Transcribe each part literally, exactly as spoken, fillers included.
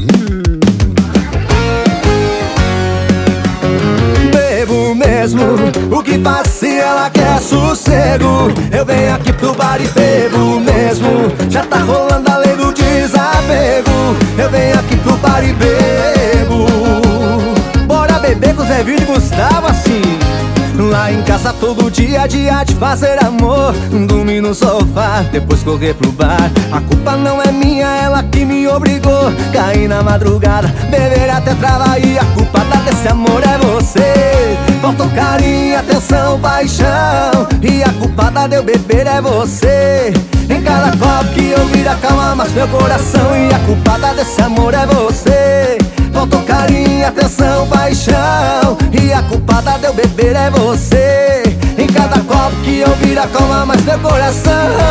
Bebo mesmo, o que faz se ela quer sossego? Eu venho aqui pro bar e bebo mesmo. Já tá rolando a lei do desapego. Eu venho aqui pro bar e bebo. Bora beber com o Zé Vini e Gustavo assim. Lá em casa todo dia, dia de fazer amor. Dormir no sofá, depois correr pro bar. A culpa não é minha, ela que me obrigou. Cair na madrugada, beber até travar. E a culpada desse amor é você. Faltou carinho, atenção, paixão. E a culpada de eu beber é você. Em cada copo que eu viro acalma mais meu coração. E a culpada desse amor é você. Faltou carinho, atenção, paixão. E a culpada de eu beber é você. Em cada copo que eu viro acalma mais meu coração.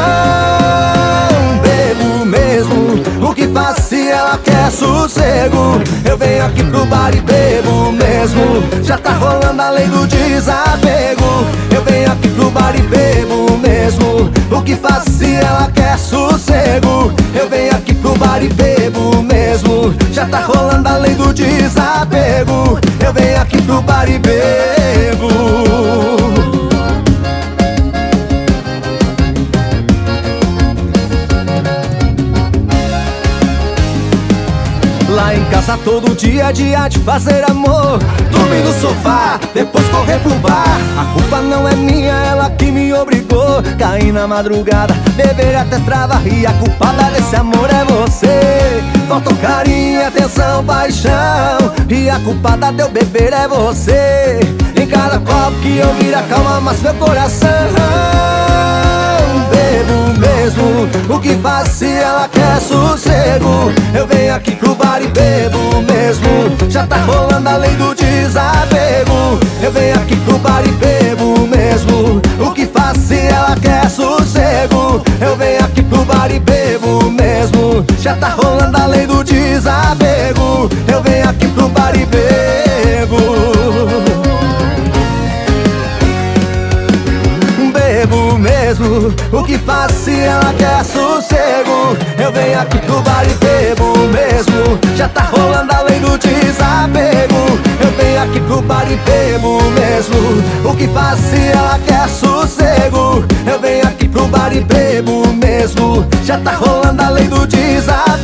Bebo mesmo, o que faço se ela quer sossego? Eu venho aqui pro bar e bebo mesmo. Já tá rolando a lei do desapego. Eu venho aqui pro bar e bebo mesmo. O que faço se ela quer sossego? Eu venho aqui pro bar e bebo mesmo. Já tá rolando a lei do desapego. Eu venho aqui pro bar e bebo. Lá em casa todo dia, dia de fazer amor. Dormir no sofá, depois correr pro bar. A culpa não é minha, ela que me obrigou. Cair na madrugada, beber até trava. E a culpada desse amor é você. Faltou carinho, atenção, paixão. E a culpada de eu beber é você. Em cada copo que eu viro acalma mais meu coração. Bebo mesmo, o que faz se ela quer sossego? Eu venho aqui pro bar e bebo mesmo. Já tá rolando a lei do desapego. Eu venho aqui pro bar e bebo mesmo. O que faz se ela quer sossego? Eu venho aqui pro bar e bebo mesmo. Já tá rolando a lei do desapego. Eu venho aqui pro bar e bebo. Bebo mesmo, o que faço se ela quer sossego? Eu venho aqui pro bar e bebo mesmo. Já tá rolando a lei do desapego. Eu venho aqui pro bar e bebo mesmo. O que faço se ela quer sossego? Eu venho aqui pro bar e bebo mesmo. Já tá rolando a lei do desapego.